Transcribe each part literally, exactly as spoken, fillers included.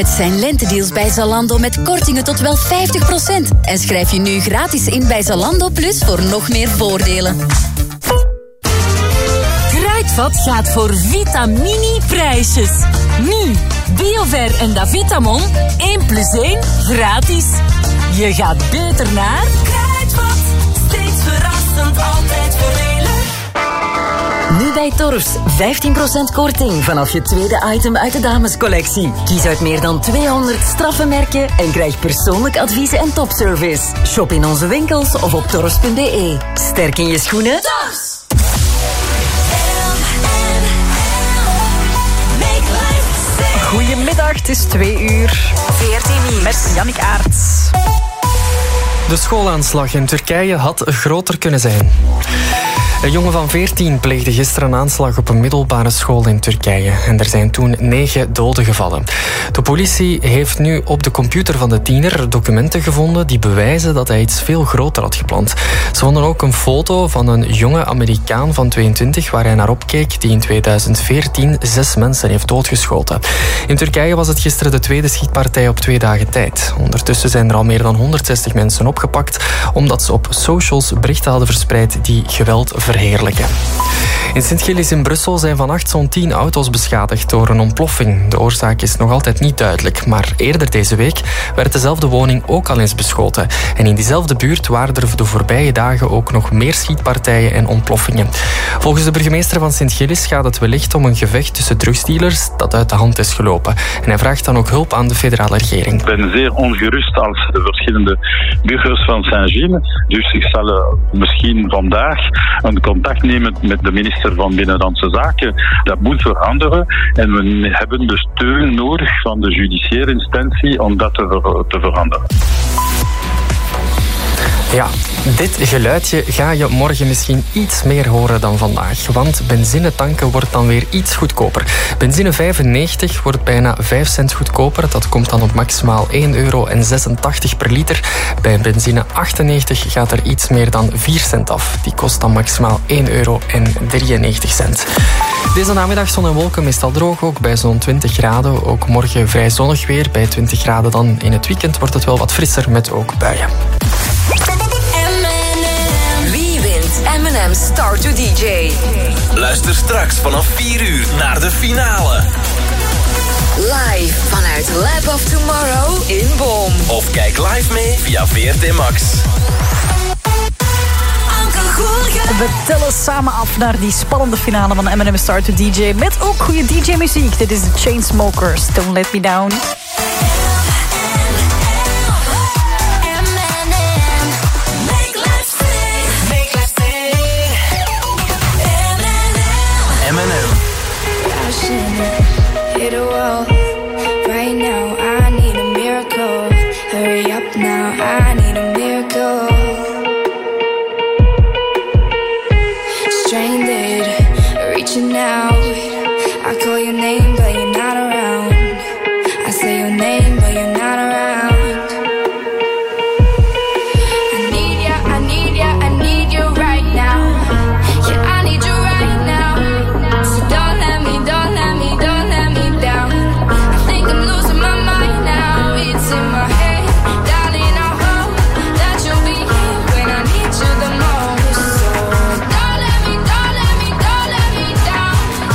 Het zijn lentedeals bij Zalando met kortingen tot wel vijftig procent. En schrijf je nu gratis in bij Zalando Plus voor nog meer voordelen. Kruidvat gaat voor Vitamini-prijsjes. Nu, Biover en Davitamon, één plus één gratis. Je gaat beter naar Kruidvat. Steeds verrassend, altijd voordelig. Nu bij Torfs, vijftien procent korting vanaf je tweede item uit de damescollectie. Kies uit meer dan tweehonderd straffe merken en krijg persoonlijk advies en topservice. Shop in onze winkels of op torfs punt b e. Sterk in je schoenen. Torfs! Goedemiddag, het is twee uur. veertien uur. Met Jannik Aerts. De schoolaanslag in Turkije had groter kunnen zijn. Een jongen van veertien pleegde gisteren een aanslag op een middelbare school in Turkije. En er zijn toen negen doden gevallen. De politie heeft nu op de computer van de tiener documenten gevonden die bewijzen dat hij iets veel groter had gepland. Ze vonden ook een foto van een jonge Amerikaan van tweeëntwintig waar hij naar opkeek, die in tweeduizend veertien zes mensen heeft doodgeschoten. In Turkije was het gisteren de tweede schietpartij op twee dagen tijd. Ondertussen zijn er al meer dan honderdzestig mensen opgepakt omdat ze op socials berichten hadden verspreid die geweld verheerlijken. In Sint-Gilles in Brussel zijn vannacht zo'n tien auto's beschadigd door een ontploffing. De oorzaak is nog altijd niet duidelijk, maar eerder deze week werd dezelfde woning ook al eens beschoten. En in diezelfde buurt waren er de voorbije dagen ook nog meer schietpartijen en ontploffingen. Volgens de burgemeester van Sint-Gilles gaat het wellicht om een gevecht tussen drugsdealers dat uit de hand is gelopen. En hij vraagt dan ook hulp aan de federale regering. Ik ben zeer ongerust als de verschillende burgers van Saint-Gilles. Dus ik zal uh, misschien vandaag een contact nemen met de minister van Binnenlandse Zaken. Dat moet veranderen en we hebben de steun nodig van de judiciaire instantie om dat te, ver- te veranderen. Ja, dit geluidje ga je morgen misschien iets meer horen dan vandaag. Want benzine tanken wordt dan weer iets goedkoper. Benzine vijfennegentig wordt bijna vijf cent goedkoper. Dat komt dan op maximaal één euro zesentachtig per liter. Bij benzine achtennegentig gaat er iets meer dan vier cent af. Die kost dan maximaal één euro drieënnegentig cent. Deze namiddag zon en wolken, meestal droog ook bij zo'n twintig graden. Ook morgen vrij zonnig weer. Bij twintig graden dan in het weekend wordt het wel wat frisser met ook buien. M en M Star to D J. Luister straks vanaf vier uur naar de finale. Live vanuit Lab of Tomorrow in Boom. Of kijk live mee via V R T Max. We tellen samen af naar die spannende finale van M en M Star to D J. Met ook goede D J-muziek. Dit is de Chainsmokers. Don't Let Me Down. M en M. Hit a wall. Right now I need a miracle. Hurry up now, I need a miracle. Stranded, reaching out. I call your name but you're not around. I say your name but you're not around. I need ya, I need ya, I need you right now. Yeah, I need you right now. So don't let me, don't let me, don't let me down. I think I'm losing my mind now. It's in my head, darling, I hope that you'll be here when I need you the most. So don't let me, don't let me, don't let me down.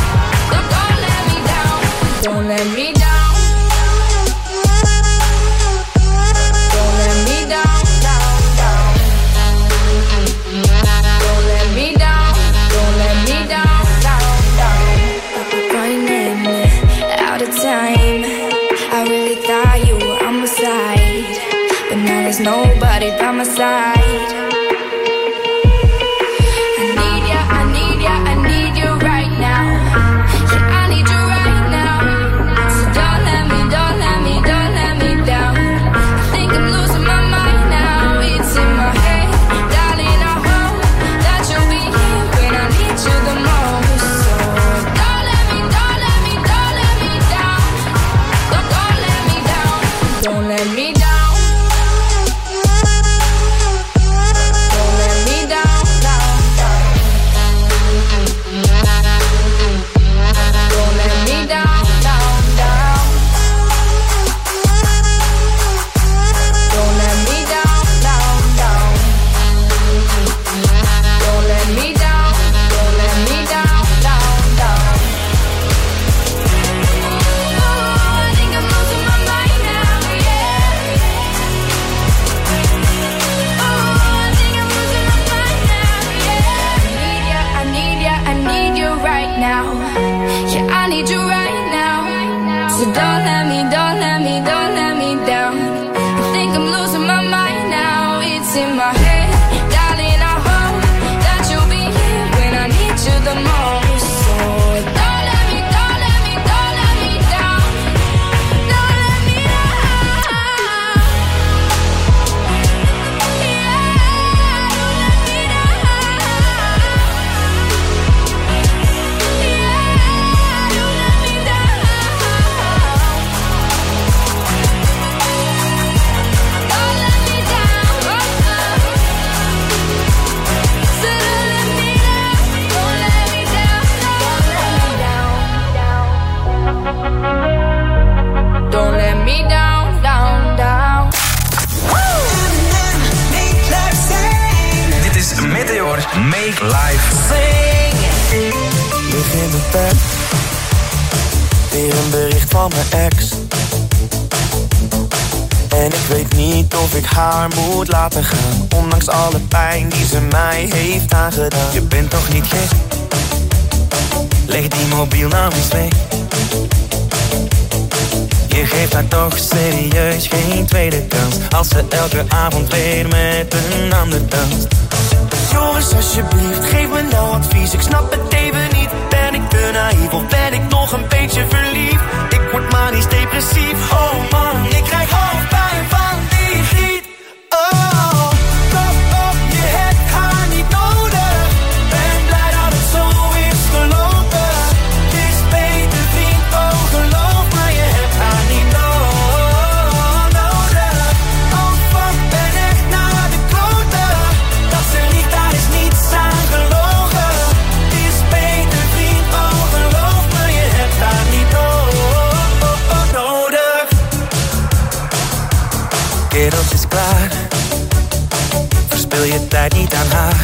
now. Yeah, I need you right now. So don't let me, don't let me, don't let me down. I think I'm losing my mind now. It's in my head, darling, I hope that you'll be here when I need you the most. So don't let me, don't let me, don't let me down. Don't let me down. Don't let me down, down, down. Dit is Meteor Make Life. Lig in mijn bed, weer een bericht van mijn ex. En ik weet niet of ik haar moet laten gaan, ondanks alle pijn die ze mij heeft aangedaan. Je bent toch niet gek? Leg die mobiel nou eens weg. Je geeft haar toch serieus geen tweede kans, als ze elke avond weer met een ander danst. Jongens, alsjeblieft, geef me nou advies. Ik snap het even niet. Ben ik te naïef of ben ik nog een beetje verliefd? Ik word manisch depressief. Oh man, ik krijg hoofdpijn van die giet. Oh, pas op, je hebt haar niet nodig. Ben blij dat het zo is gelopen. Het is beter, vriend, oh geloof me, je hebt haar niet no- nodig. Oh fuck, ben echt naar de kloten. Dat ze liegt, daar is niets aan gelogen. Het is beter, vriend, oh geloof me, je hebt haar niet no- nodig. Kerels is klaar, verspil je tijd niet aan haar.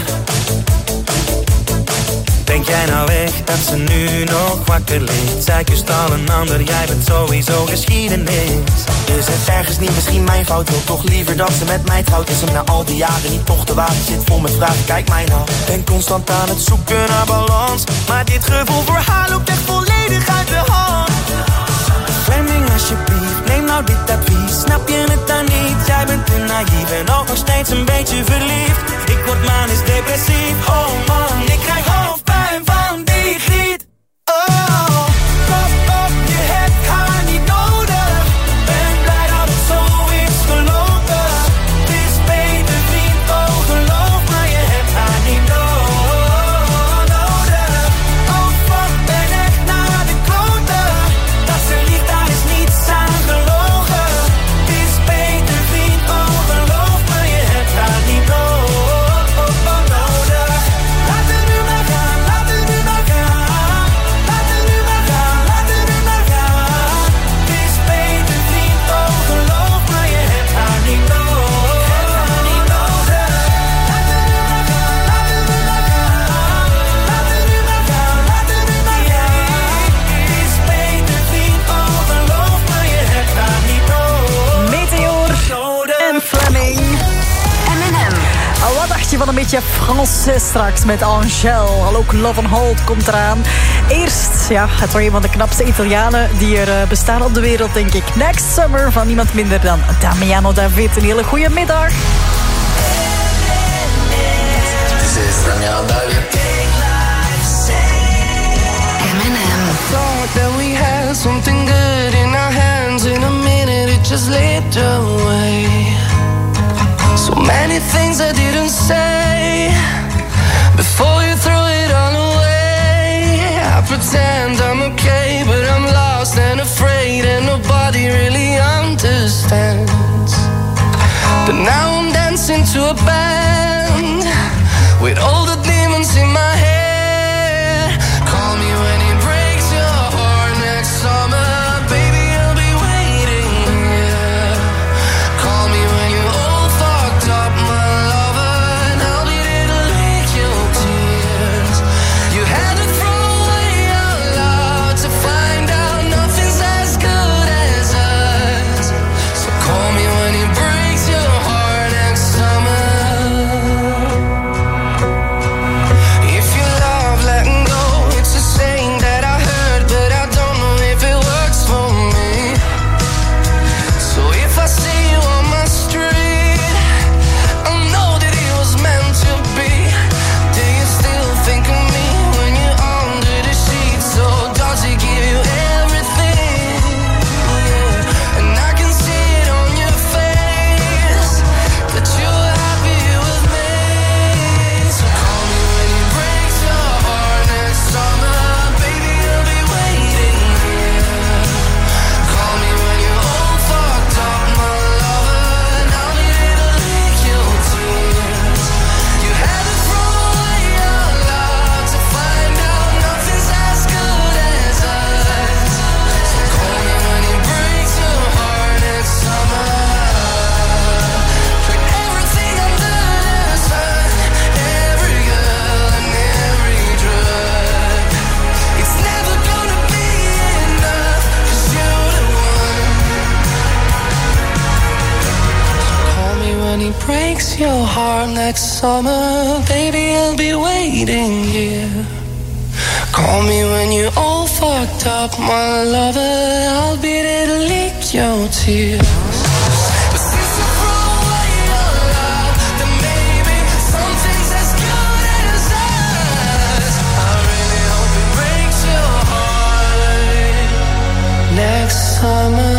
Denk jij nou echt dat ze nu nog wakker ligt? Zij kust al een ander, jij bent sowieso geschiedenis. Is het ergens niet misschien mijn fout? Wil toch liever dat ze met mij trouwt? Is hem na al die jaren niet toch te wagen? Zit vol met vragen, kijk mij nou. Ben constant aan het zoeken naar balans, maar dit gevoel voor haar loopt echt volledig uit de hand. Fleming, alsjeblieft, neem nou dit advies. Snap je het dan niet? Jij bent te naïef en ook nog steeds een beetje verliefd. Ik word manisch depressief. Oh man, ik krijg hoofdpijn van die griet. Oh, pas op, je hebt haar niet nodig. Ben blij dat het zo is gelopen. Het is beter, vriend, oh geloof me, je hebt haar niet no- nodig. Oh fuck, ben echt naar de kloten. Dat ze liegt, daar is niets aan gelogen. Het is beter, vriend, oh geloof me, je hebt haar niet no- nodig. Laat het nu maar gaan, laat het nu maar gaan. Laat het nu maar gaan, laat het nu maar gaan. Het is beter, vriend, oh geloof me, je hebt haar niet no- niet nodig. Laat het nu maar gaan, laat het nu maar gaan. Laat het nu maar gaan, laat het nu maar gaan. Het is beter, vriend, oh geloof me, je hebt haar niet no- Meteor en Fleming. M en M. Oh, wat dacht je van een beetje Français straks met Angèle? Al ook Love on Hold komt eraan. Eerst, ja, het was een van de knapste Italianen die er uh, bestaan op de wereld, denk ik. Next Summer van niemand minder dan Damiano David. Een hele goede middag. This is Damiano David. M en M. Thought that we had something good in our hands. In a minute it just slipped away. So many things I didn't say before you threw it all away. I pretend I'm okay, but I'm lost and afraid, and nobody really understands. But now I'm dancing to a band with all the demons in my head. Call me when it breaks your heart next summer. Baby, I'll be waiting here. Call me when you're all fucked up, my lover, and I'll be there to lick your tears. You had to throw away our life. breaks your heart next summer, baby, I'll be waiting here. Call me when you're all fucked up, my lover, I'll be there to lick your tears. Next summer,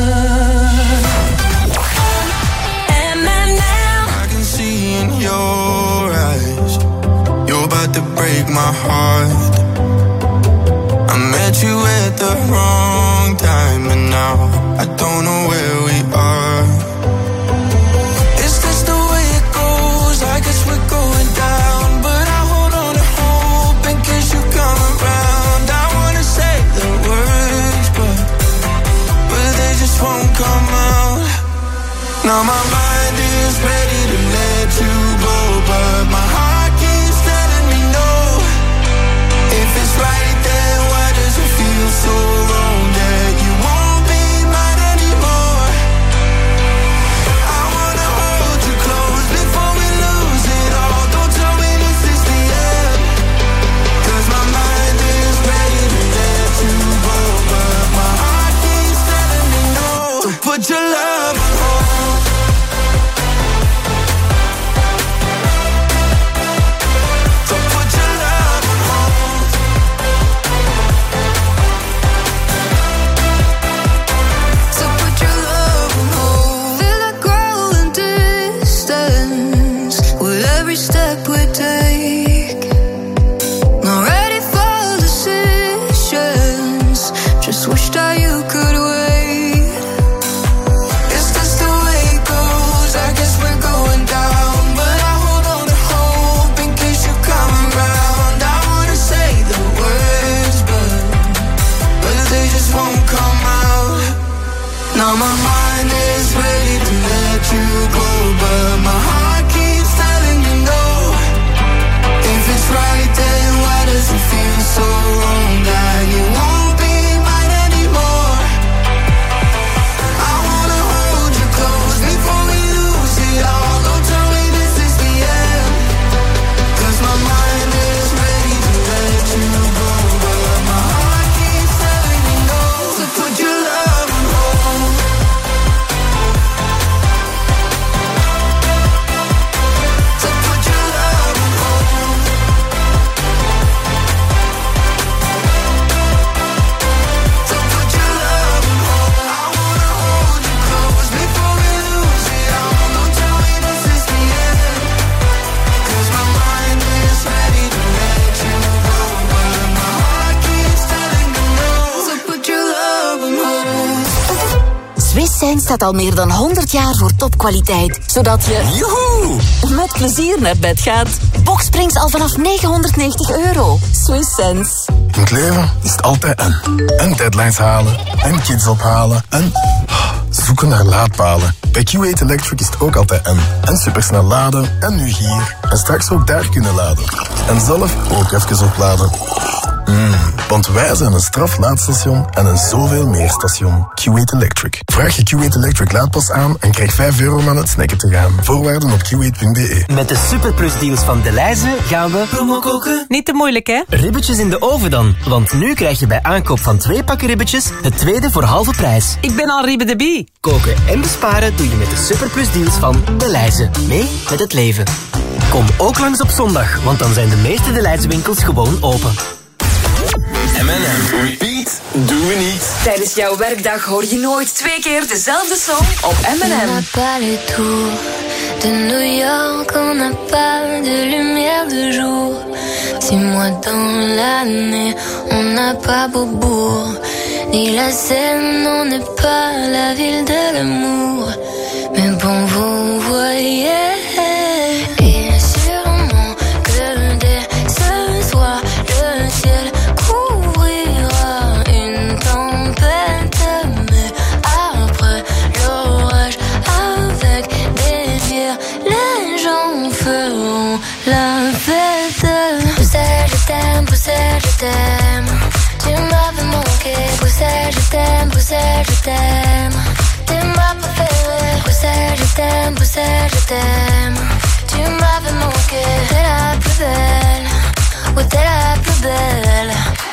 and then now I can see in your eyes you're about to break my heart. I met you at the wrong time, and now I don't know where we are. Is this the way it goes? I guess we're going down, but I hold on to hope in case you come around. I wanna say the words, but they just won't come out. Now my mind is ready to let you go, but my heart keeps telling me no. If it's right, then why does it feel so wrong that you won't be mine anymore? I wanna hold you close before we lose it all. Don't tell me this is the end, 'cause my mind is ready to let you go, but my heart keeps telling me no. So put your love on hold. So put your love on hold. So put your love on hold. Feel it growing distance with every step we take. Not ready for decisions, just wish that you could wait. Is this the way it goes? I guess we're going down, but I hold on to hope in case you come around. I wanna say the words, but but they just won't come out. Now my mind is ready to let you go, but my heart keeps telling me no. If it's right, then why does it feel so wrong that you won't be mine anymore? I wanna hold you close before we lose it all. Don't tell me this is the end, 'cause my mind is ready to let you go, but my heart keeps telling me no. So put your love on hold. So put your love on hold. So put your love on hold. I wanna hold you close before we lose it all. Don't tell me this is the end, 'cause my mind is ready to let you go, but my heart keeps telling me no. So put your love on hold. Swiss Sense staat al meer dan honderd jaar voor topkwaliteit, zodat je Joehoe! met plezier naar bed gaat. Boxsprings al vanaf negenhonderdnegentig euro. Swiss Sense. In het leven is het altijd en. En deadlines halen, en kids ophalen, en zoeken naar laadpalen. Bij Q acht Electric is het ook altijd en. En supersnel laden, en nu hier. En straks ook daar kunnen laden. En zelf ook even opladen. Mm, want wij zijn een straflaadstation en een zoveel meer station. Q acht Electric. Vraag je Q acht Electric laadpas aan en krijg vijf euro om aan het snacken te gaan. Voorwaarden op q acht punt b e. Met de Superplus deals van Delhaize gaan we promo koken. Niet te moeilijk, hè? Ribbetjes in de oven dan. Want nu krijg je bij aankoop van twee pakken ribbetjes het tweede voor halve prijs. Ik ben al Ribbe de Bie. Koken en besparen doe je met de Superplus deals van Delhaize. Mee met het leven. Kom ook langs op zondag, want dan zijn de meeste Delhaize winkels gewoon open. M en M. Repeat, doen we niet. Tijdens jouw werkdag hoor je nooit twee keer dezelfde song op M en M. On n'a pas les tours de New York, on n'a pas de lumière de jour. Six mois dans l'année, on n'a pas Beaubourg. Ni la Seine, on n'est pas la ville de l'amour. Mais bon, vous voyez, et sûrement que dès ce soir, le ciel couvrira une tempête. Mais après l'orage, avec des bières, les gens feront la fête. Bruxelles, je t'aime, Bruxelles, je t'aime. Tu m'avais manqué, Bruxelles, je t'aime, Bruxelles, je t'aime. T'es ma préférée, Bruxelles, je t'aime, Bruxelles, je t'aime. où t'es la plus belle.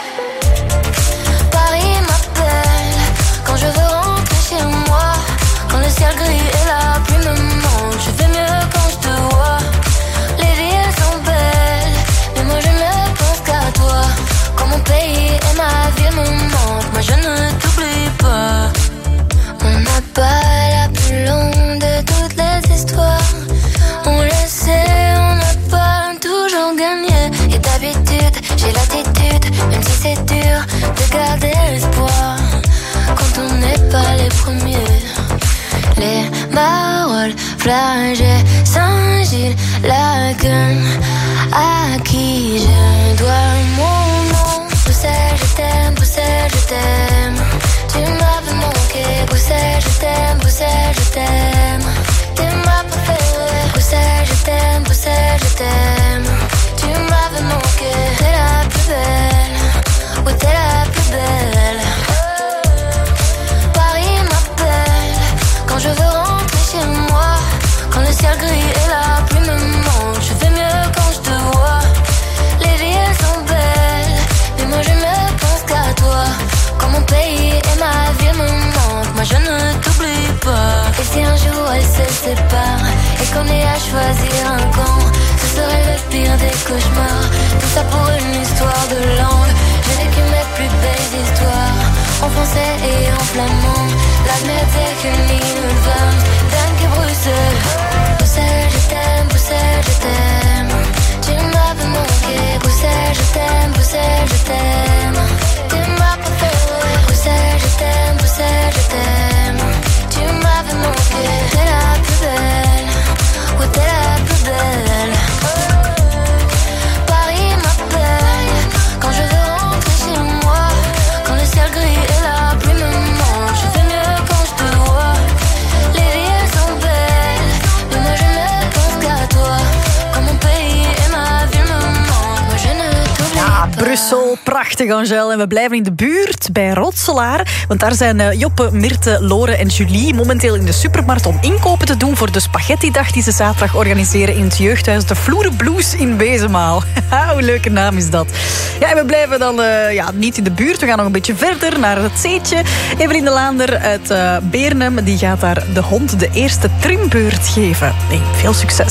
Paris m'appelle quand je veux rentrer chez moi. Quand le ciel gris et la pluie me manquent, je fais mieux quand je te vois. Les villes sont belles, mais moi je ne pense qu'à toi. Quand mon pays et ma ville me manquent, moi je ne t'oublie pas. On n'a pas la plus longue de toutes les histoires. On le sait, on n'a pas toujours gagné. Et d'habitude, j'ai l'attitude, même si c'est dur, de garder l'espoir. Quand on n'est pas les premiers. Les paroles flagées, Saint-Gilles, la gueule, à qui je dois mon nom. Bruxelles, je t'aime, Bruxelles, je t'aime. Tu m'as manqué, Bruxelles, je t'aime, Bruxelles, je t'aime. T'es ma préférée, Bruxelles, je t'aime, Bruxelles, je t'aime. Tu m'avais manqué, t'es la plus belle, oui t'es la plus belle. Paris m'appelle quand je veux rentrer chez moi. Quand le ciel gris et la pluie me manquent, je fais mieux quand je te vois. Les villes sont belles, mais moi je ne pense qu'à toi. Quand mon pays et ma ville me manquent, moi je ne t'oublie pas. Et si un jour elle se sépare et qu'on ait à choisir un camp, ce serait le pire des cauchemars. Tout ça pour une histoire de langue. J'ai vécu mes plus belles histoires en français et en flamand. La merde c'est qu'une ligne vingt, dingue et Bruxelles. Bruxelles je t'aime, Bruxelles je t'aime. Tu m'avais manqué, Bruxelles je t'aime, Bruxelles je t'aime. Tu m'as préférée, Bruxelles je t'aime, Bruxelles je t'aime. Tu m'avais manqué, t'es la plus belle, oui t'es la plus belle. Paris m'appelle quand je veux rentrer chez moi. Quand le ciel gris et la pluie me manquent, je fais mieux quand je te vois. Les villes sont belles, mais moi je ne pense qu'à toi. Quand mon pays et ma ville me manquent, moi je ne t'oublie Ja, pas. Brussel, prachtig Angel. En we blijven in de buurt bij Rotselaar. Want daar zijn uh, Joppe, Mirte, Lore en Julie momenteel in de supermarkt om inkopen te doen voor de spaghettidag die ze zaterdag organiseren in het jeugdhuis De Vloerenblues in Bezemaal. Hoe leuke naam is dat. Ja, en we blijven dan uh, ja, niet in de buurt. We gaan nog een beetje verder naar het Zeetje. Evelien de Laander uit uh, Beernem die gaat daar de hond de eerste trimbeurt geven. Nee, veel succes.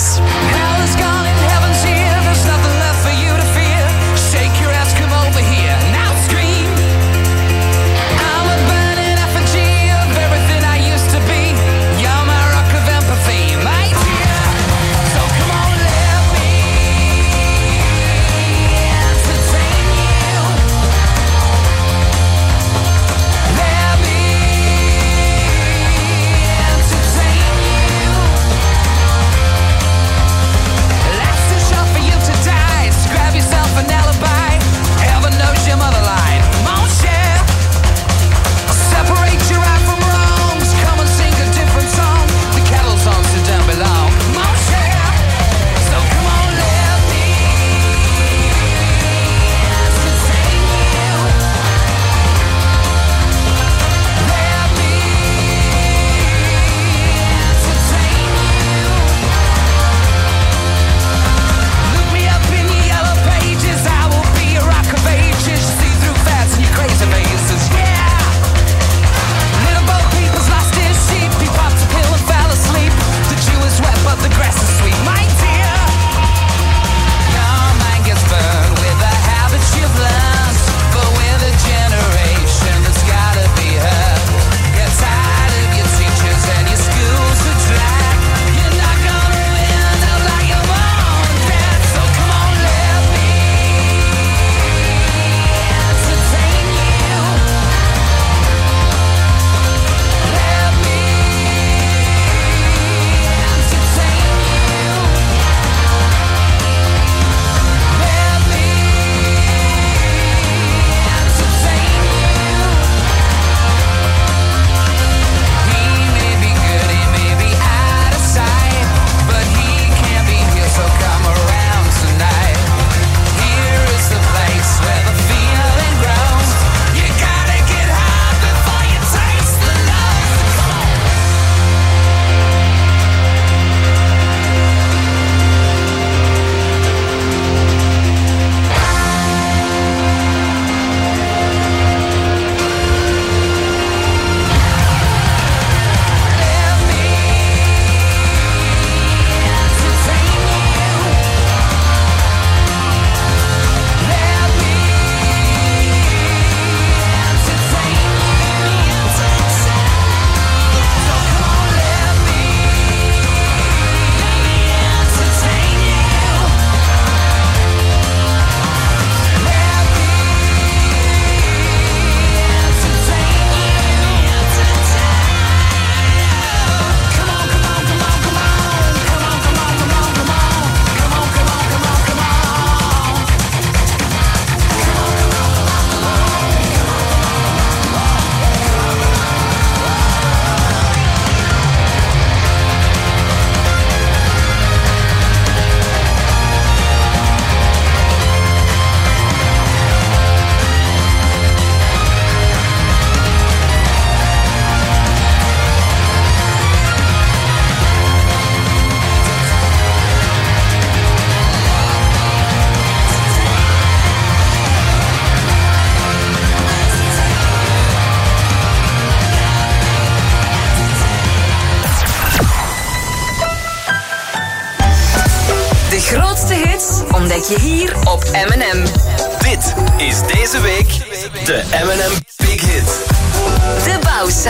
ontdek je hier op M en M. Dit is deze week de M en M Big Hit. De Bausa.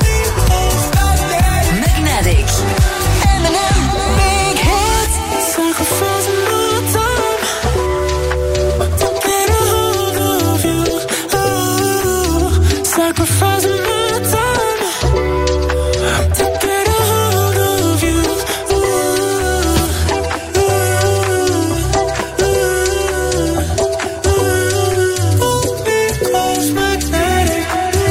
Magnetic. M en M Big Hit. Sacrifice my time to get a hold of you. Oh, sacrifice my time to get a hold of you. Hold me close, magnetic.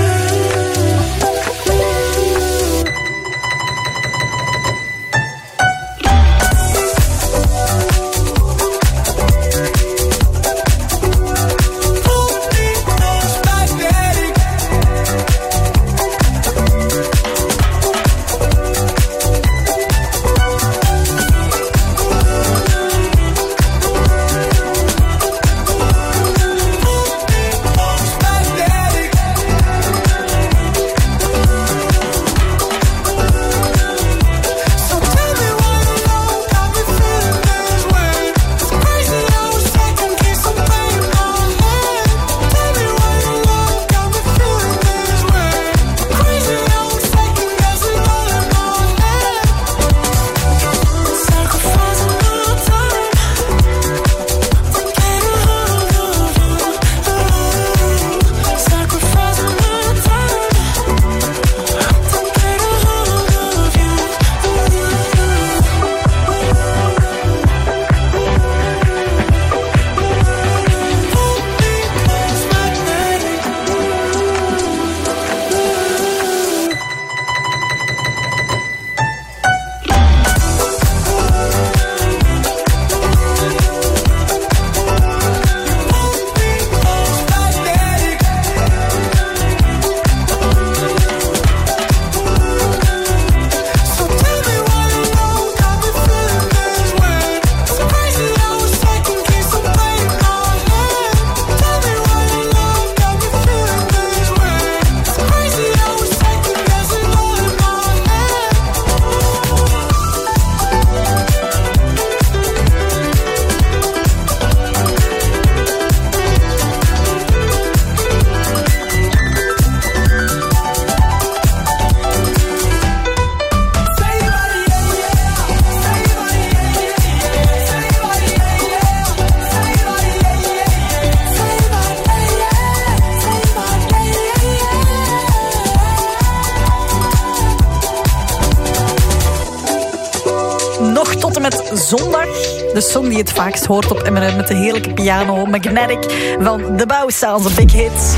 Zondag. De song die je het vaakst hoort op M en M met de heerlijke piano Magnetic van de Bausa, onze big hit.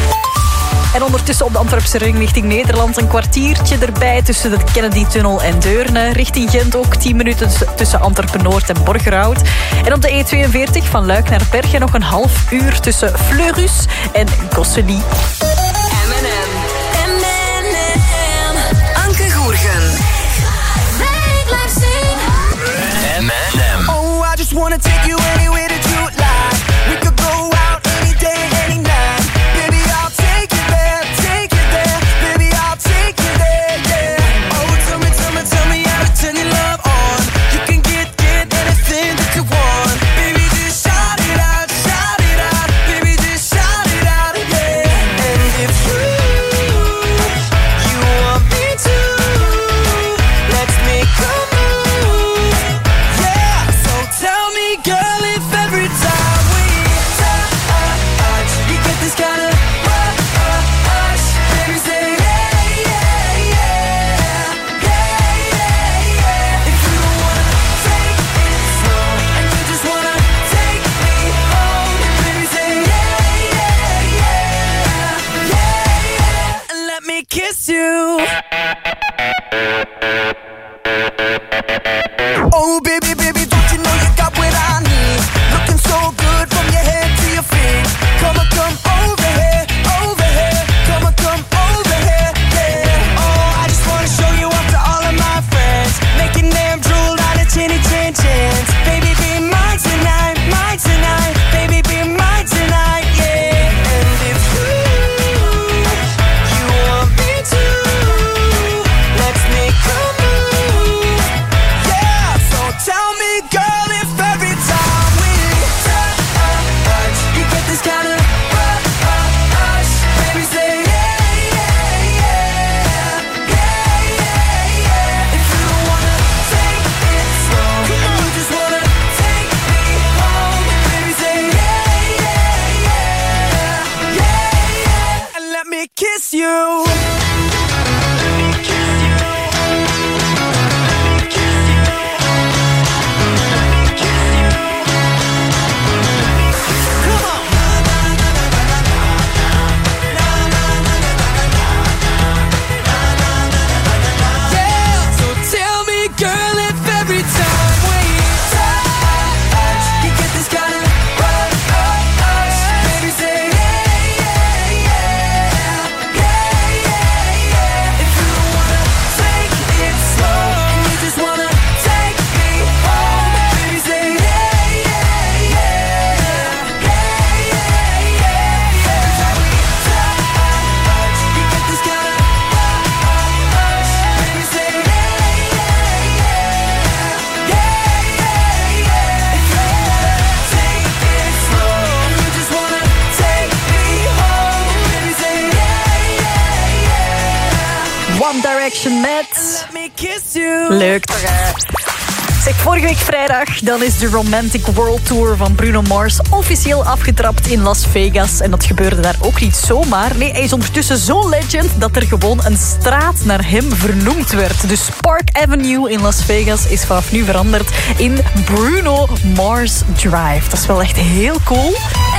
En ondertussen op de Antwerpse ring richting Nederland een kwartiertje erbij tussen de Kennedy-tunnel en Deurne. Richting Gent ook tien minuten tussen Antwerpen-Noord en Borgerhout. En op de E tweeënveertig van Luik naar Bergen nog een half uur tussen Fleurus en Gosselies. M en M. M en M. Anke Goergen. M en M. Oh, I just wanna take you anywhere that you would like. We could go out any day, any night. Baby, I'll take you there, take you there. Baby, I'll take you there, yeah. Oh, tell me, tell me, tell me how to turn your love on. You can get, get anything that you want. Baby, just shout it out, shout it out. Baby, just shout it out, yeah. And if you, you want me to, let's make a move. Tell me, girl, if ever you. Direction met... Leuk toch, hè? Zeg, vorige week vrijdag, dan is de Romantic World Tour van Bruno Mars officieel afgetrapt in Las Vegas. En dat gebeurde daar ook niet zomaar. Nee, hij is ondertussen zo'n legend dat er gewoon een straat naar hem vernoemd werd. Dus Park Avenue in Las Vegas is vanaf nu veranderd in Bruno Mars Drive. Dat is wel echt heel cool.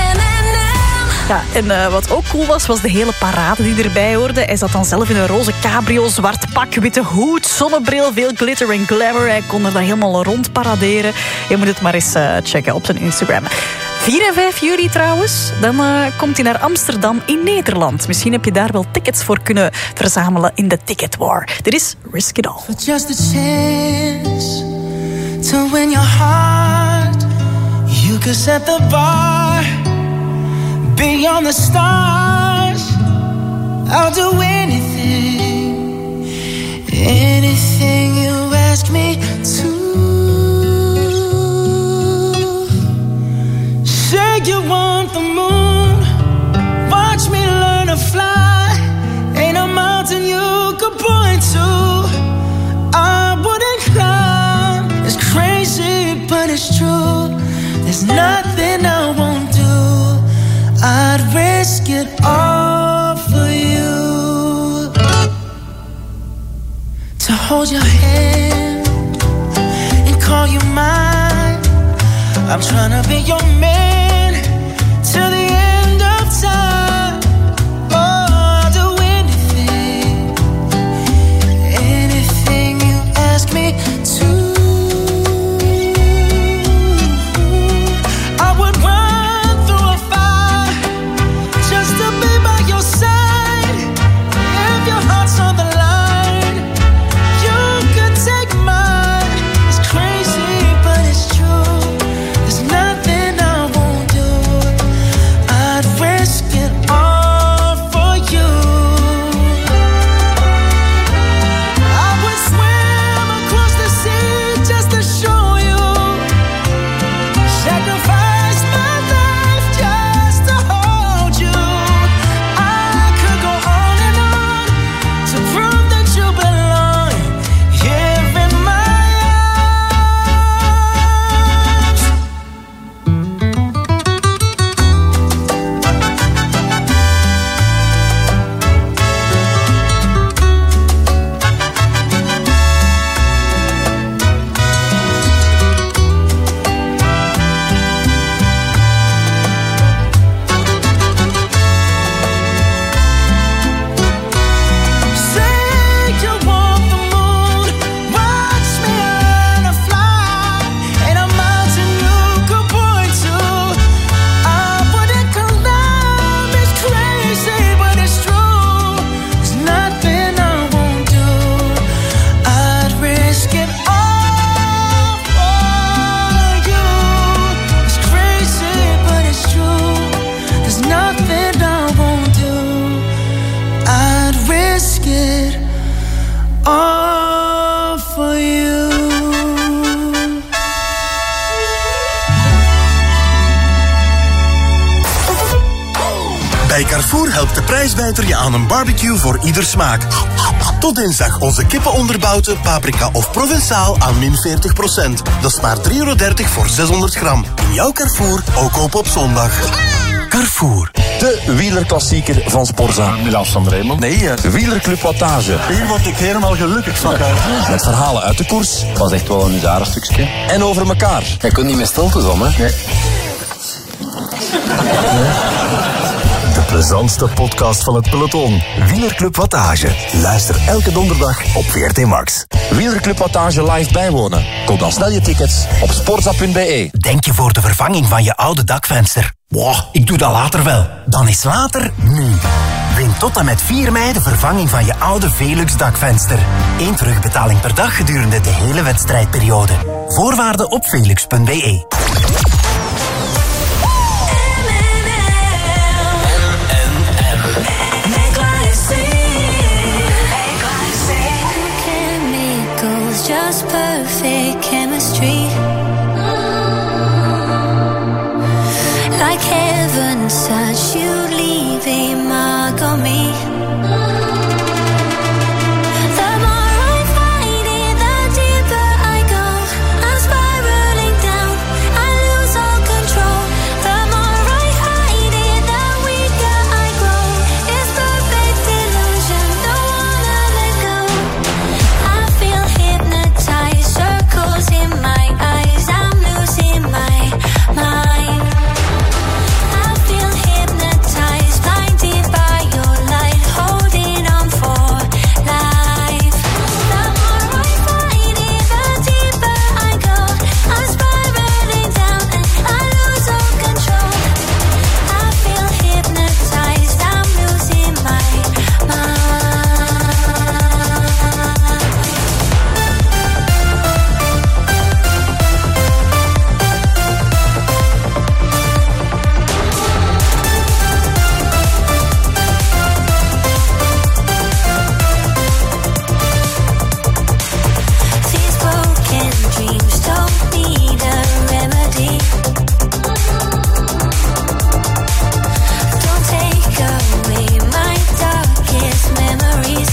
Ja, en uh, wat ook cool was, was de hele parade die erbij hoorde. Hij zat dan zelf in een roze cabrio, zwart pak, witte hoed, zonnebril, veel glitter en glamour. Hij kon er dan helemaal rond paraderen. Je moet het maar eens uh, checken op zijn Instagram. vier en vijf juli trouwens, dan uh, komt hij naar Amsterdam in Nederland. Misschien heb je daar wel tickets voor kunnen verzamelen in de Ticket War. Dit is Risk It All. For just a chance to win your heart, you could set the bar beyond the stars. I'll do anything, anything you ask me to. Say you want the moon, watch me learn to fly. Ain't a mountain you could point to I wouldn't climb. It's crazy, but it's true. There's nothing I won't do. I'd risk it all for you. To hold your hand and call you mine. I'm tryna be your man till the end of time. Oh, I'll do anything, anything you ask me to. I would run through a fire just to be by your side. If your heart's on the line, you could take mine. It's crazy, but it's true. There's nothing I won't do. I'd risk it all for you. I would swim across the sea just to show you. Sacrifice my life just to hold you. I could go on and on to prove that you belong here in my arms. Say you want the moon, watch me learn to fly. Ain't a mountain you could point to I wouldn't climb. It's crazy, but it's true. There's nothing I won't do. I'd risk it all for you. It's crazy, but it's true. There's nothing I won't do. I'd risk it all for you. Bij Carrefour helpt de prijsbijter je aan een barbecue voor ieder smaak. Tot dinsdag onze kippenonderbouten, paprika of provençaal aan min veertig procent. Dat is maar drie euro dertig voor zeshonderd gram. In jouw Carrefour, ook koop op zondag. Carrefour, De wielerklassieker van Sporza. Milan Sanremo. Nee, uh, Wielerclub Wattage. Hier word ik helemaal gelukkig van. Met verhalen uit de koers. Dat was echt wel een bizarre stukje. En over elkaar. Je kunt niet met stiltes om, hè? Nee. De plezantste podcast van het peloton. Wielerclub Wattage. Luister elke donderdag op V R T Max. Wielerclub Wattage live bijwonen. Koop dan snel je tickets op sporza punt b e. Denk je voor de vervanging van je oude dakvenster? Wow, ik doe dat later wel. Dan is later nu. Win tot en met vier mei de vervanging van je oude Velux dakvenster. Eén terugbetaling per dag gedurende de hele wedstrijdperiode. Voorwaarden op velux punt b e. Just perfect chemistry, like heaven's touch, you leave a mark on me. The more I fight it, the deeper I go. I'm spiraling down, I lose all control. The more I hide it, the weaker I grow. It's perfect illusion, don't wanna let go. I feel hypnotized, circles in my eyes, I'm losing my mind. I feel hypnotized, blinded by your light, holding on for life. The more I fight it, the deeper I go. I'm spiraling down and I lose all control. I feel hypnotized, I'm losing my mind. These broken dreams don't need a remedy. Don't take away my darkest memories.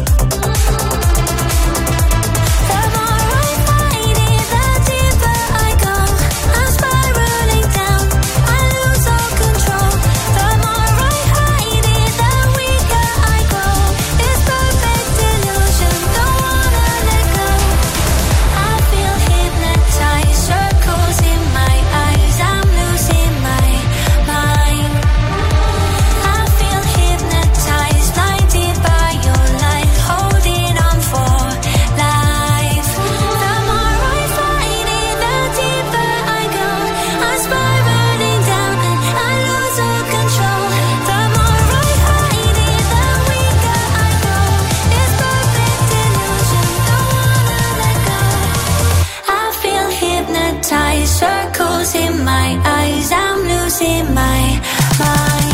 The more I fight it, the deeper I go. I'm spiraling down, I lose all control. The more I hide it, the weaker I grow. It's perfect illusion, don't wanna let go. I feel hypnotized, circles in my eyes, I'm losing my mind. I feel hypnotized, blinded by your light, holding on for life. The more I fight it, the deeper I go. I'm spiraling down and I lose all control. The more I hide it, the weaker I grow. It's perfect illusion, don't wanna let go. I feel hypnotized, circles in my eyes, I'm losing my mind.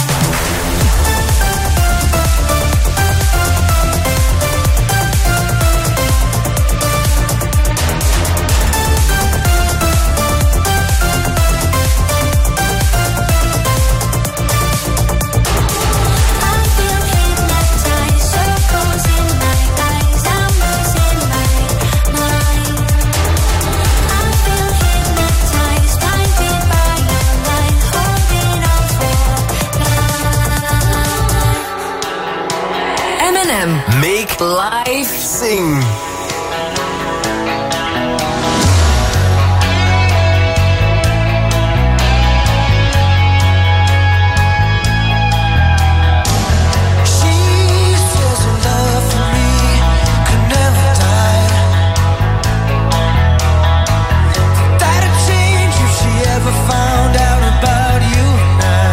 I feel hypnotized, circles in my eyes, I'm losing my mind. I feel hypnotized, blinded by your light, holding on for life. M and M. Make life sing. She says her love for me could never die. That'd change if she ever found out about you and I.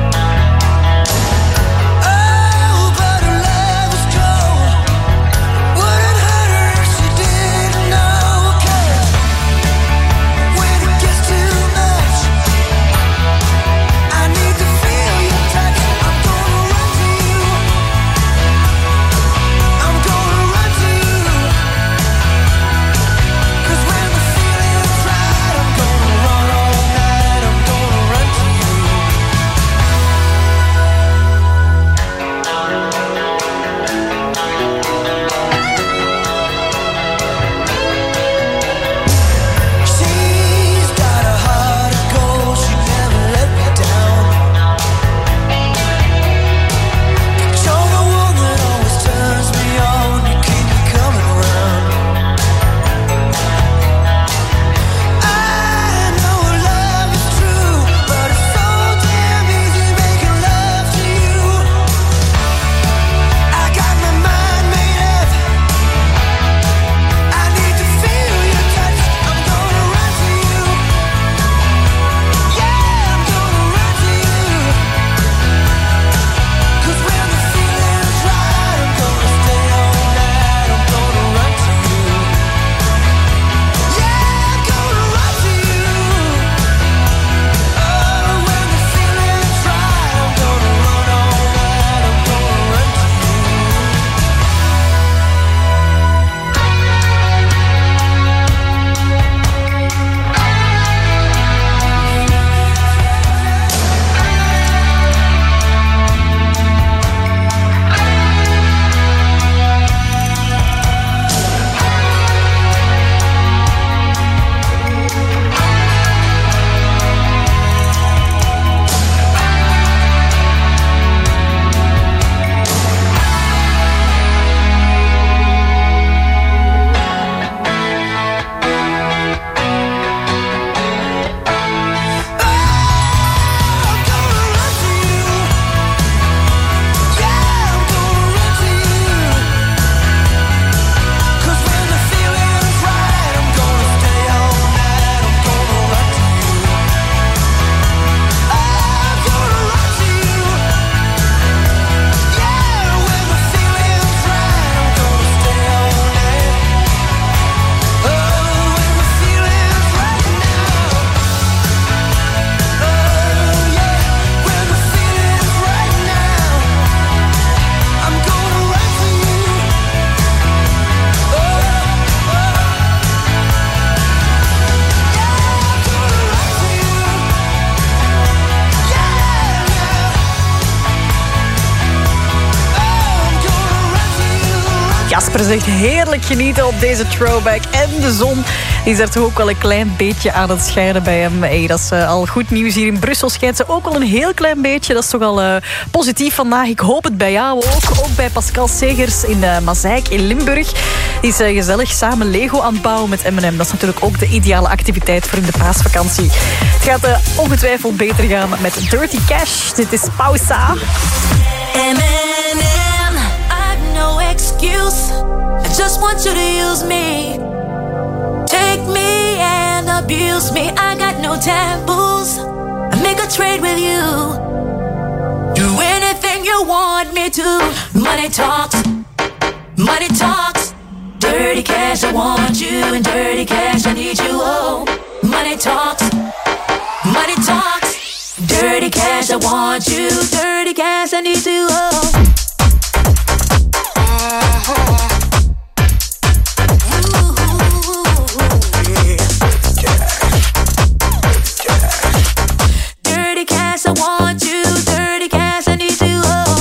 Oh, but her love is cold. Jasper zegt heerlijk genieten op deze throwback. En de zon is er toch ook wel een klein beetje aan het schijnen bij hem. Hey, dat is uh, al goed nieuws. Hier in Brussel schijnt ze ook al een heel klein beetje. Dat is toch al uh, positief vandaag. Ik hoop het bij jou ook. Ook bij Pascal Segers in uh, Mazeik in Limburg. Die is uh, gezellig samen Lego aan het bouwen met M en M. Dat is natuurlijk ook de ideale activiteit voor in de paasvakantie. Het gaat uh, ongetwijfeld beter gaan met Dirty Cash. Dit is Pausa. M and M, I've no excuse. I just want you to use me. Take me and abuse me. I got no taboos. I make a trade with you. Do anything you want me to. Money talks. Money talks. Dirty cash, I want you. And dirty cash, I need you. Oh, money talks. Money talks. Dirty cash, I want you. Dirty cash, I need you. Oh. Dirty cash, I want you. Dirty cash, I need you. Oh.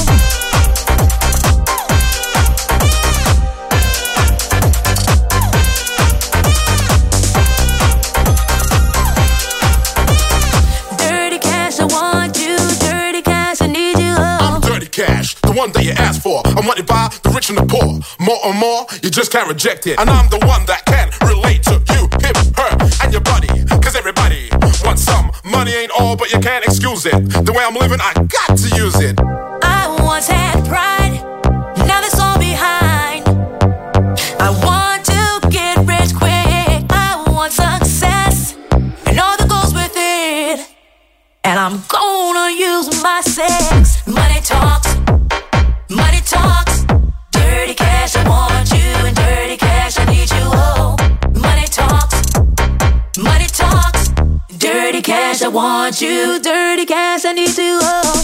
Dirty cash, I want you. Dirty cash, I need you. Oh. I'm dirty cash, the one that you asked for. I'm wanted by the rich and the poor. More and more, you just can't reject it. And I'm the one that can relate to you, him, her, and your buddy. Cause everybody wants some. Money ain't all, but you can't excuse it. The way I'm living, I got to use it. I once had pride, now that's all behind. I want to get rich quick. I want success, and all that goes with it. And I'm gonna use my sex. Money talks, money talks. Dirty cash, I want you, and dirty cash, I need you. Oh, money talks, money talks. Dirty cash, I want you. Dirty cash, I need you. Oh.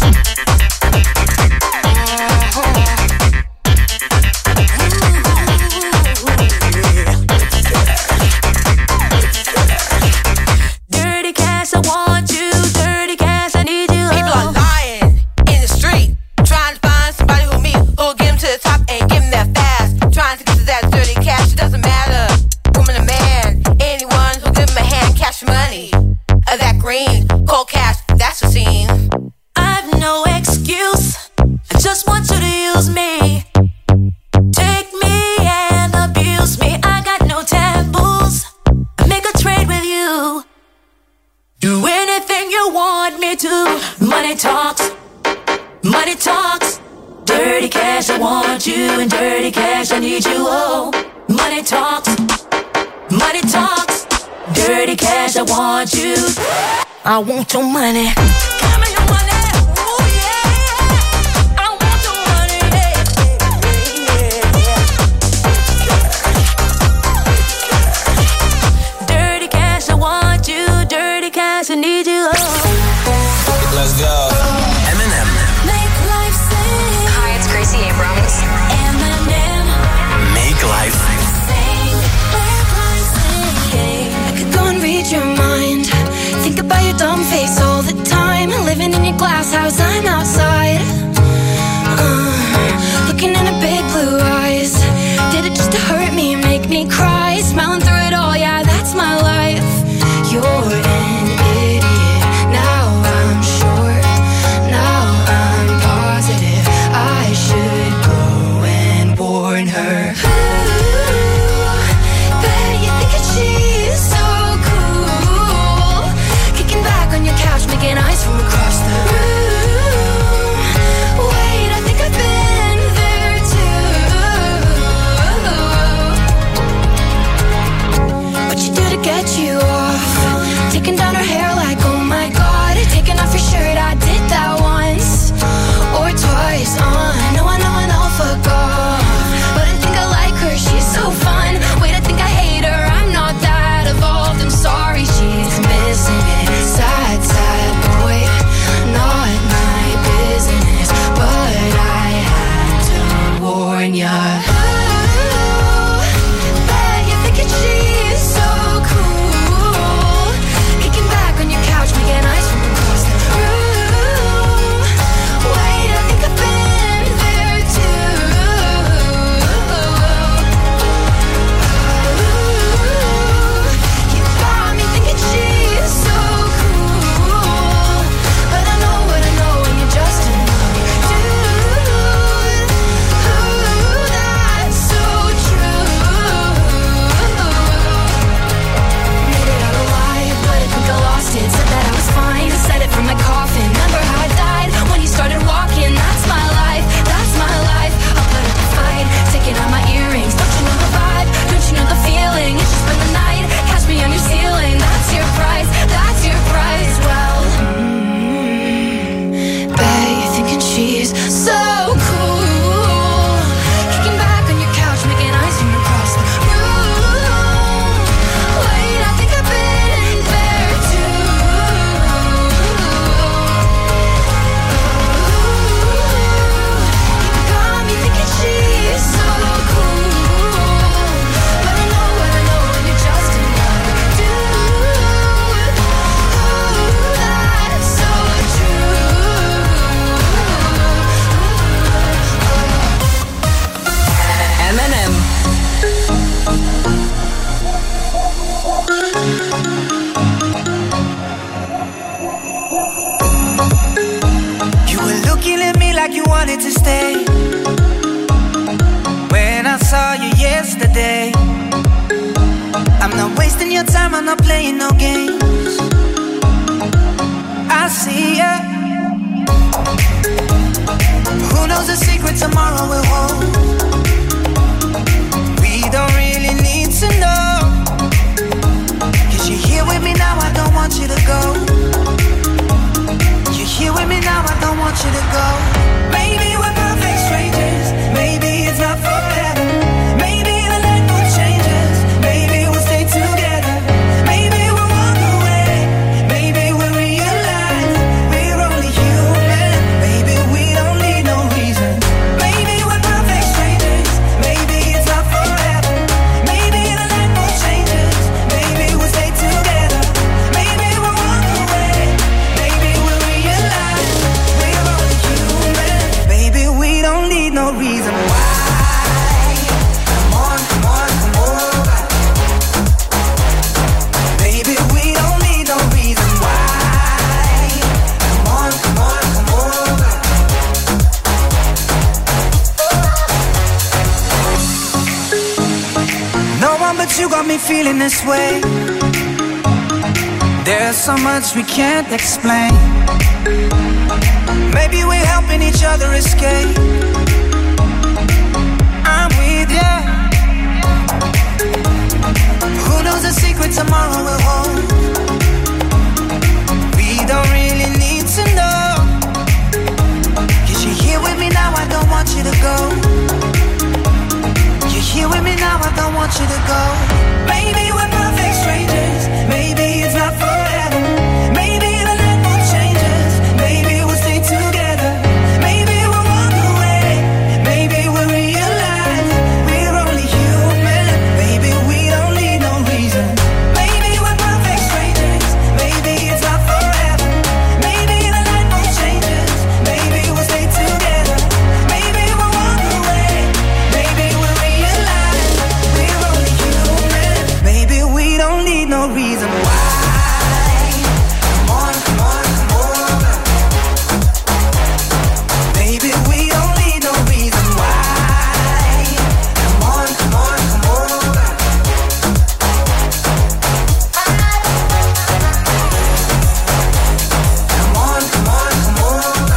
Dirty cash, I want you. Dirty cash, I need you. People are lying in the street, trying to find somebody who me, who'll get them to the top and give them that fast. Trying to get to that dirty cash, it doesn't matter. Woman or man, anyone who'll give them a hand, cash money. Of that green, cold cash, that's the scene. I've no excuse. I just want you to use me. Take me and abuse me. I got no taboos. I make a trade with you. Do anything you want me to. Money talks. Money talks. Dirty cash, I want you. And dirty cash, I need you. Oh, money talks. Money talks. Dirty cash, I want you. I want your money. Give me your money. Ooh, yeah. I want your money. Yeah, yeah, yeah. Dirty cash, I want you. Dirty cash, I need you. Oh. Let's go. M and M. Make life sing. Hi, it's Gracie Abrams. M and M. Make life. Go and read your mind. Think about your dumb face all the time. like you wanted to stay. When I saw you yesterday, I'm not wasting your time, I'm not playing no games. I see ya. Who knows the secret tomorrow will hold? We don't really need to know. Cause you're here with me now, I don't want you to go. You're here with me now, I don't want you to go. Maybe we're perfect strangers, maybe it's not forever. Maybe the night will change us, maybe we'll stay together. Maybe we'll walk away, maybe we'll realize we're only human. Maybe we don't need no reason. Maybe we're perfect strangers, maybe it's not forever. Maybe the night will change us, maybe we'll stay together. Maybe we'll walk away, maybe we'll realize we're only human. Maybe we don't need no reason why. Come on, come on, come over. Maybe we don't need no reason why. Come on, come on, come over. No one but you got me feeling this way. There's so much we can't explain. Maybe we're helping each other escape. I'm with ya. Who knows the secret tomorrow will hold? We don't really need to know. Cause you're here with me now, I don't want you to go. You're here with me now, I don't want you to go. Maybe we're perfect strangers, maybe it's not forever. Maybe the night will change us, maybe we'll stay together. Maybe we'll walk away, maybe we'll realize we're only human. Maybe we don't need no reason. Maybe we're perfect strangers, maybe it's not forever. Maybe the night will change us, maybe we'll stay together. Maybe we'll walk away, maybe we'll realize we're only human. Maybe we don't need no reason why. Come on, come on, come over. Maybe we don't need no reason why. Come on, come on, come over. Come on, come on, come over.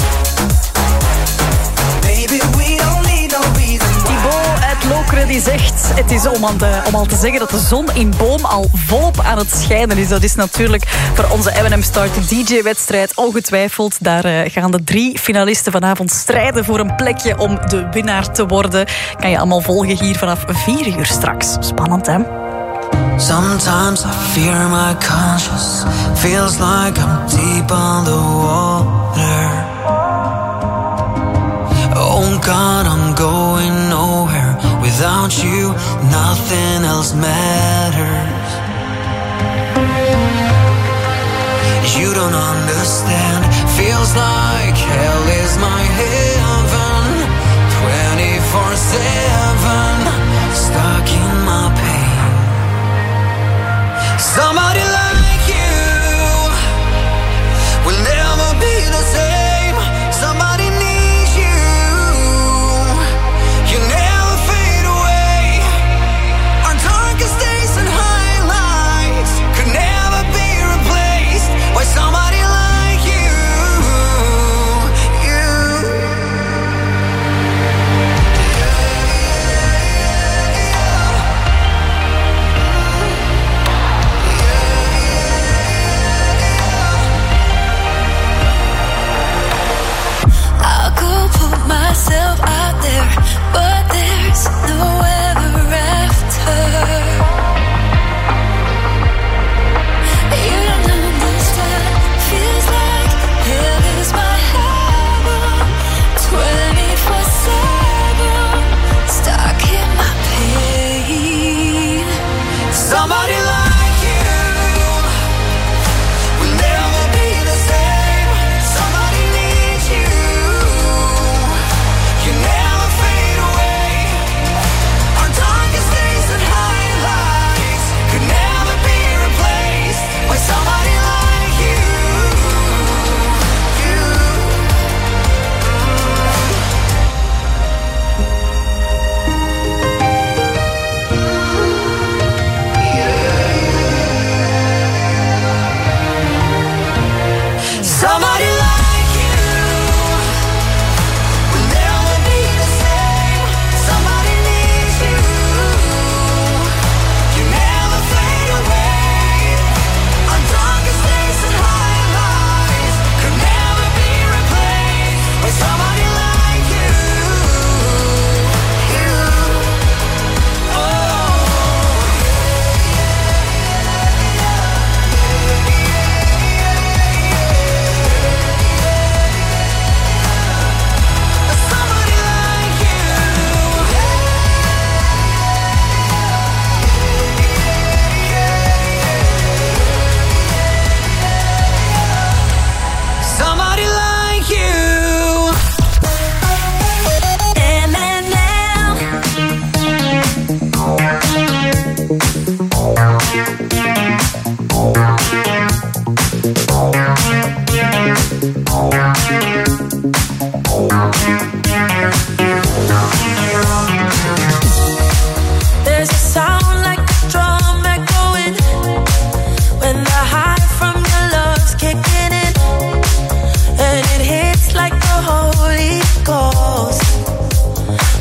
Maybe we don't need no reason why. Thibaut uit Lokeren die zegt... Het is om, aan te, om al te zeggen dat de zon in Boom al volop aan het schijnen is. Dat is natuurlijk voor onze M en M Start D J-wedstrijd ongetwijfeld. Daar uh, gaan de drie finalisten vanavond strijden voor een plekje om de winnaar te worden. Kan je allemaal volgen hier vanaf vier uur straks. Spannend, hè? Sometimes I fear my conscience. Feels like I'm deep underwater. Oh God, I'm going nowhere. Without you, nothing else matters. You don't understand. Feels like hell is my heaven. twenty-four seven, stuck in my pain. Somebody like you will never be the same. Somebody needs you. You never fade away. Our darkest days and highlights could never be replaced by somebody like you.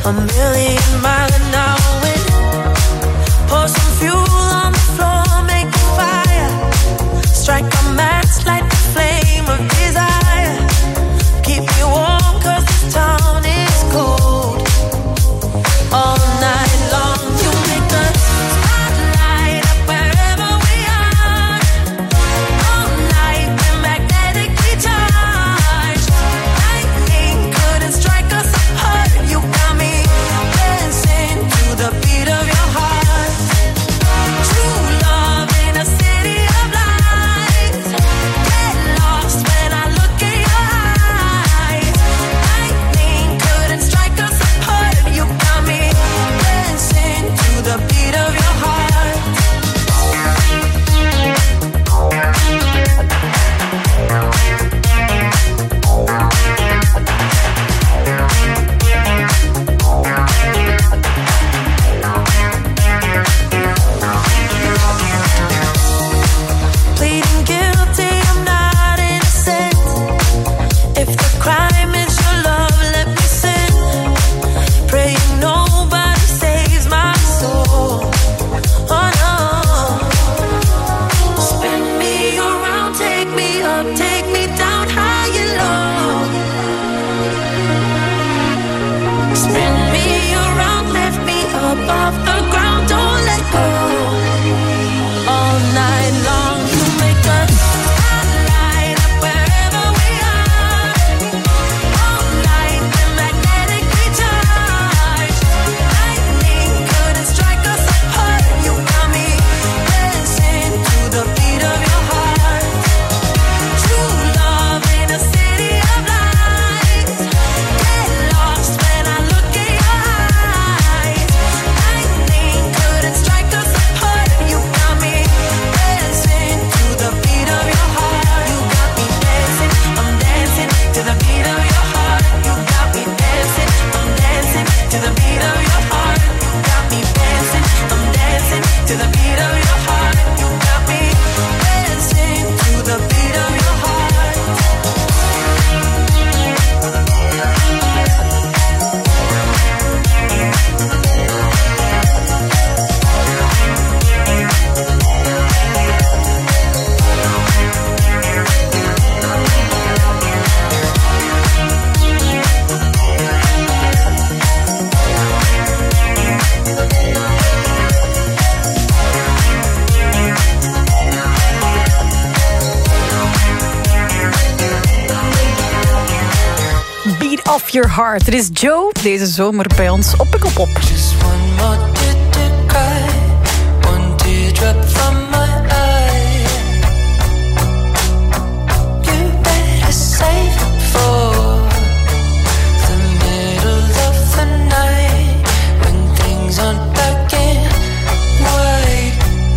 a million miles an hour wind. Pour some fuel on the floor, make a fire. Strike a match, light the flame of desire. Keep me warm, cause this town is cold. All night long, you make the spotlight up wherever we are. All night, we're magnetically charged. Lightning couldn't strike us apart. You got me dancing to the beat of your heart. True love in a city of lights. Get lost when I look in your eyes. Lightning couldn't strike us apart. You got me dancing to the beat of your heart. Pleading guilty, I'm not innocent. If the crime is your love, let me sin. Praying nobody saves my soul. Oh no. Spin me around, take me up, take me down high and low. Spin me around, lift me up off the ground, don't let go. All night long, you make the spotlight up wherever we are. All night, we're magnetically charged. Lightning couldn't strike us apart. You got me dancing to the beat of your heart. True love in a city of lights. Get lost when I look in your eyes. Lightning couldn't strike us apart. You got me dancing to the beat of your heart. You got me dancing, I'm dancing to the beat of your heart. You got me dancing, I'm dancing to the beat of your heart. You got me dancing, I'm dancing to the beat of your heart. You got me dancing to the beat of your heart. Beat Off Your Heart. Het is Joe deze zomer bij ons op Pick Up Pop. One more tear to cry, one teardrop from my eye. You better save it for the middle of the night, when things aren't black and white.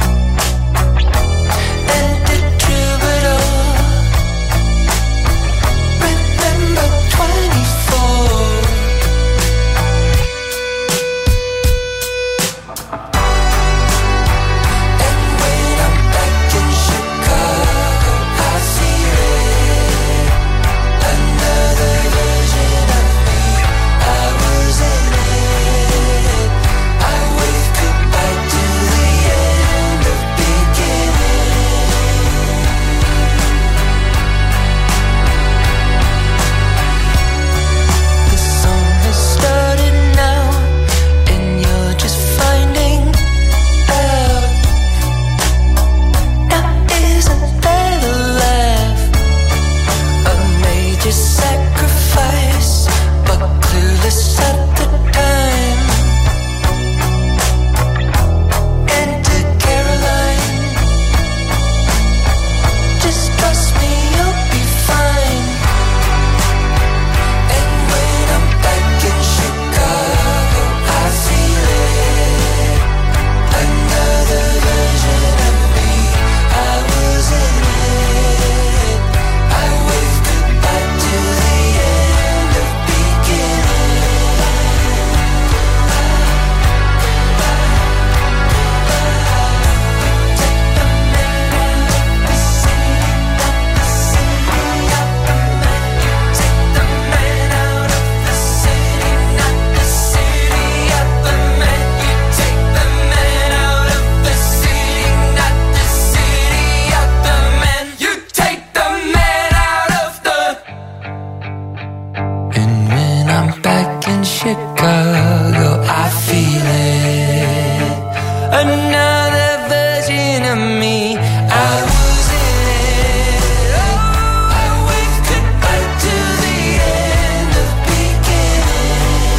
And the troubadour, remember twenty-four. in Chicago, I feel it. Another version of me, I was in it. Oh, I waved goodbye to the end of beginning.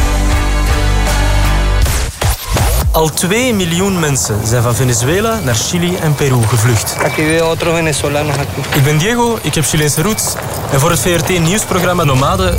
Al twee miljoen mensen zijn van Venezuela naar Chili en Peru gevlucht. Ik ben Diego, ik heb Chileense roots. En voor het V R T-nieuwsprogramma Nomade